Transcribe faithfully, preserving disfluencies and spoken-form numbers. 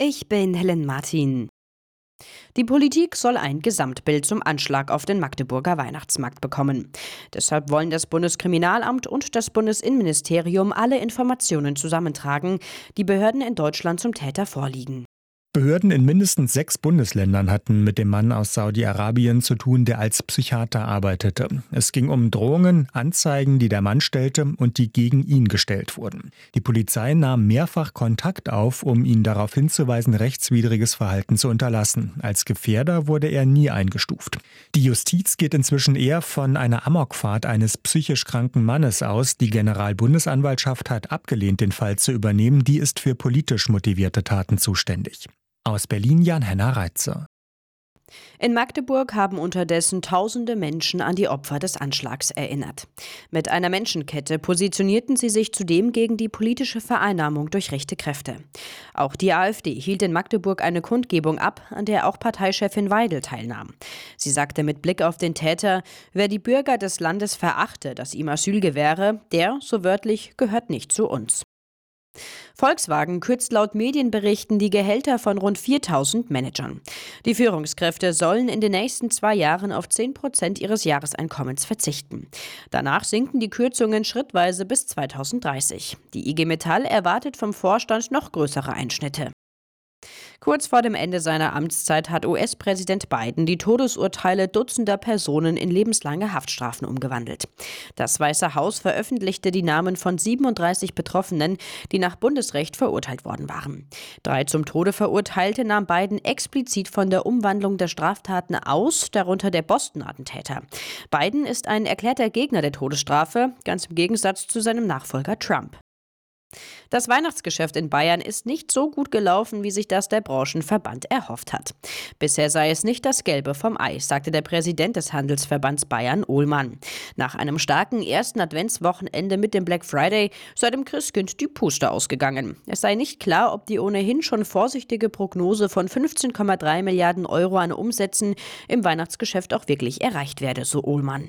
Ich bin Helen Martin. Die Politik soll ein Gesamtbild zum Anschlag auf den Magdeburger Weihnachtsmarkt bekommen. Deshalb wollen das Bundeskriminalamt und das Bundesinnenministerium alle Informationen zusammentragen, die Behörden in Deutschland zum Täter vorliegen. Behörden in mindestens sechs Bundesländern hatten mit dem Mann aus Saudi-Arabien zu tun, der als Psychiater arbeitete. Es ging um Drohungen, Anzeigen, die der Mann stellte und die gegen ihn gestellt wurden. Die Polizei nahm mehrfach Kontakt auf, um ihn darauf hinzuweisen, rechtswidriges Verhalten zu unterlassen. Als Gefährder wurde er nie eingestuft. Die Justiz geht inzwischen eher von einer Amokfahrt eines psychisch kranken Mannes aus. Die Generalbundesanwaltschaft hat abgelehnt, den Fall zu übernehmen. Die ist für politisch motivierte Taten zuständig. Aus Berlin Jan-Henner Reitze. In Magdeburg haben unterdessen tausende Menschen an die Opfer des Anschlags erinnert. Mit einer Menschenkette positionierten sie sich zudem gegen die politische Vereinnahmung durch rechte Kräfte. Auch die AfD hielt in Magdeburg eine Kundgebung ab, an der auch Parteichefin Weidel teilnahm. Sie sagte mit Blick auf den Täter, wer die Bürger des Landes verachte, das ihm Asyl gewähre, der, so wörtlich, gehört nicht zu uns. Volkswagen kürzt laut Medienberichten die Gehälter von rund viertausend Managern. Die Führungskräfte sollen in den nächsten zwei Jahren auf zehn Prozent ihres Jahreseinkommens verzichten. Danach sinken die Kürzungen schrittweise bis zweitausenddreißig. Die I G Metall erwartet vom Vorstand noch größere Einschnitte. Kurz vor dem Ende seiner Amtszeit hat U S-Präsident Biden die Todesurteile dutzender Personen in lebenslange Haftstrafen umgewandelt. Das Weiße Haus veröffentlichte die Namen von siebenunddreißig Betroffenen, die nach Bundesrecht verurteilt worden waren. Drei zum Tode Verurteilte nahm Biden explizit von der Umwandlung der Straftaten aus, darunter der Boston-Attentäter. Biden ist ein erklärter Gegner der Todesstrafe, ganz im Gegensatz zu seinem Nachfolger Trump. Das Weihnachtsgeschäft in Bayern ist nicht so gut gelaufen, wie sich das der Branchenverband erhofft hat. Bisher sei es nicht das Gelbe vom Ei, sagte der Präsident des Handelsverbands Bayern, Ohlmann. Nach einem starken ersten Adventswochenende mit dem Black Friday sei dem Christkind die Puste ausgegangen. Es sei nicht klar, ob die ohnehin schon vorsichtige Prognose von fünfzehn Komma drei Milliarden Euro an Umsätzen im Weihnachtsgeschäft auch wirklich erreicht werde, so Ohlmann.